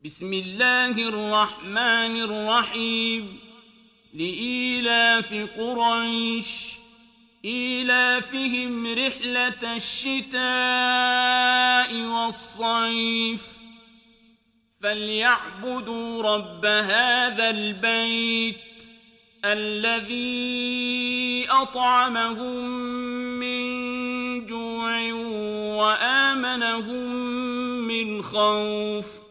بسم الله الرحمن الرحيم لإيلاف قريش إيلافهم رحلة الشتاء والصيف فليعبدوا رب هذا البيت الذي أطعمهم من جوع وآمنهم من خوف